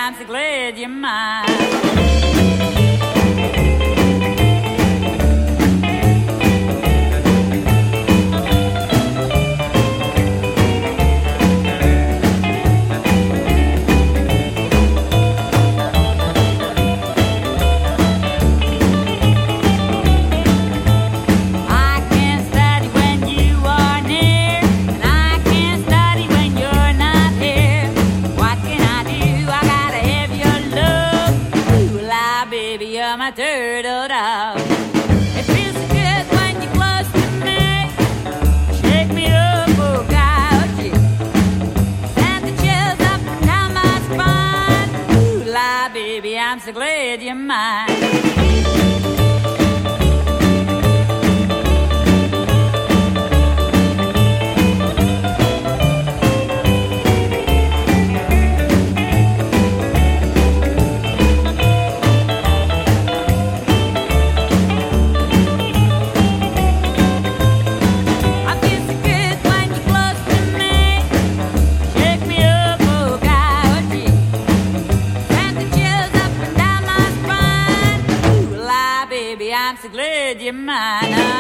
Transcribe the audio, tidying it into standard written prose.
I'm so glad you're mine. You're my turtle dove. It feels so good when you're close to me. Shake me up, oh gougy. Send the chills up and down my spine. Ooh, la, baby, I'm so glad you're mine. I'm so glad you're mine.